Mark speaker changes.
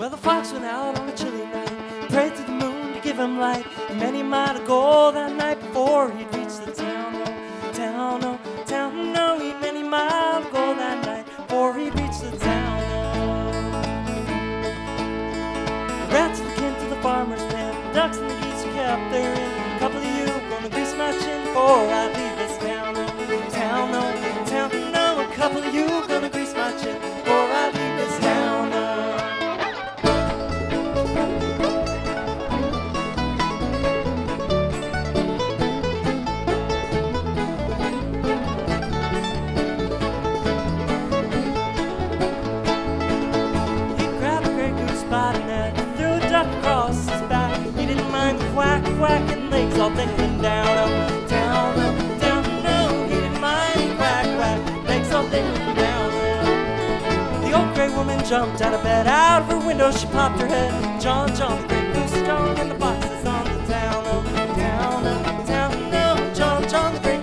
Speaker 1: Well, the fox went out on a chilly night, prayed to the moon to give him light, and many miles of gold that night before he'd reached the town. Oh, town, oh, town, no, he'd many miles of gold that night before he reached the town. The rats that came to the farmer's pen, the ducks and the geese who kept their inn. A couple of you gonna grease my chin before I leave this town. Oh, town, oh, town, no, a couple of you gonna grease my chin before I leave this town. Oh. Across his back, he didn't mind quack, quacking legs all dangling down. Oh, down, oh, down, no, he didn't mind quack, quack, legs all dangling down. Oh. The old gray woman jumped out of bed, out of her window she popped her head. John, John, the great goose is gone, and the fox is on the town. Oh, down, no, John, John, the great